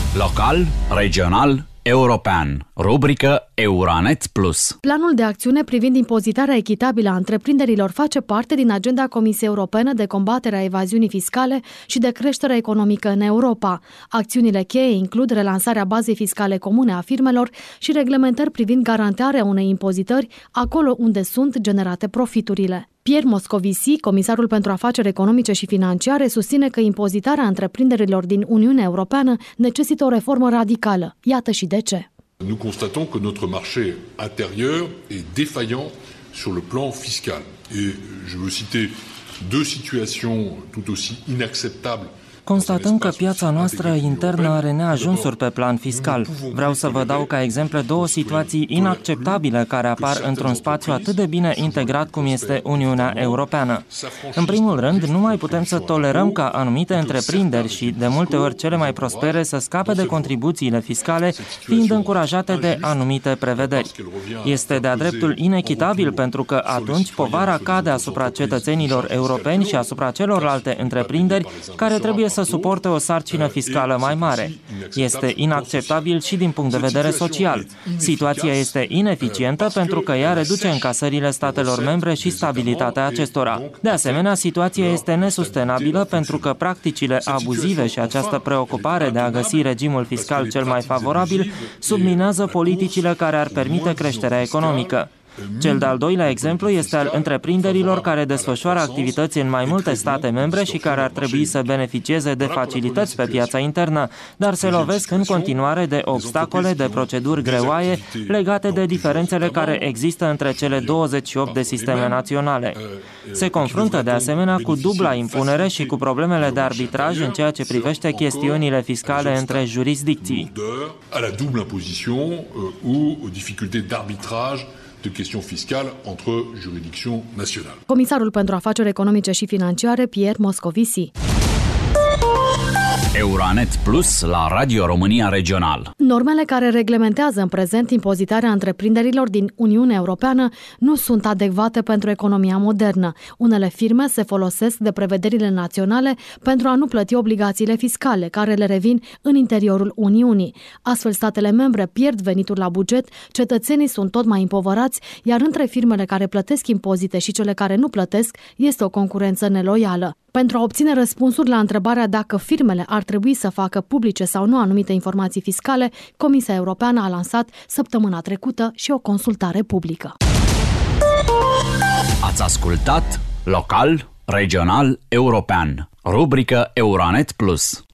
Local, regional, european. Rubrică Euranet Plus. Planul de acțiune privind impozitarea echitabilă a întreprinderilor face parte din agenda Comisiei Europene de combatere a evaziunii fiscale și de creștere economică în Europa. Acțiunile cheie includ relansarea bazei fiscale comune a firmelor și reglementări privind garantarea unei impozitări acolo unde sunt generate profiturile. Pierre Moscovici, comisarul pentru afaceri economice și financiare, susține că impozitarea întreprinderilor din Uniunea Europeană necesită o reformă radicală. Iată și de ce. Nous constatons que notre marché intérieur est défaillant sur le plan fiscal. Et je veux citer deux situations tout aussi inacceptables. Constatăm că piața noastră internă are neajunsuri pe plan fiscal. Vreau să vă dau ca exemple două situații inacceptabile care apar într-un spațiu atât de bine integrat cum este Uniunea Europeană. În primul rând, nu mai putem să tolerăm ca anumite întreprinderi și de multe ori cele mai prospere să scape de contribuțiile fiscale, fiind încurajate de anumite prevederi. Este de-a dreptul inechitabil pentru că atunci povara cade asupra cetățenilor europeni și asupra celorlalte întreprinderi care trebuie să suporte o sarcină fiscală mai mare. Este inacceptabil și din punct de vedere social. Situația este ineficientă pentru că ea reduce încasările statelor membre și stabilitatea acestora. De asemenea, situația este nesustenabilă pentru că practicile abuzive și această preocupare de a găsi regimul fiscal cel mai favorabil subminează politicile care ar permite creșterea economică. Cel de-al doilea exemplu este al întreprinderilor care desfășoară activități în mai multe state membre și care ar trebui să beneficieze de facilități pe piața internă, dar se lovesc în continuare de obstacole, de proceduri greoaie legate de diferențele care există între cele 28 de sisteme naționale. Se confruntă de asemenea cu dubla impunere și cu problemele de arbitraj în ceea ce privește chestiunile fiscale între jurisdicții. de questions fiscales entre juridictions nationales. Comisarul pentru afaceri economice și financiare, Pierre Moscovici. Euranet Plus la Radio România Regional. Normele care reglementează în prezent impozitarea întreprinderilor din Uniunea Europeană nu sunt adecvate pentru economia modernă. Unele firme se folosesc de prevederile naționale pentru a nu plăti obligațiile fiscale care le revin în interiorul Uniunii. Astfel, statele membre pierd venituri la buget, cetățenii sunt tot mai împovărați, iar între firmele care plătesc impozite și cele care nu plătesc este o concurență neloială. Pentru a obține răspunsuri la întrebarea dacă firmele ar trebui să facă publice sau nu anumite informații fiscale, Comisia Europeană a lansat săptămâna trecută și o consultare publică. Ați ascultat Local, Regional, European. Rubrică Euranet Plus.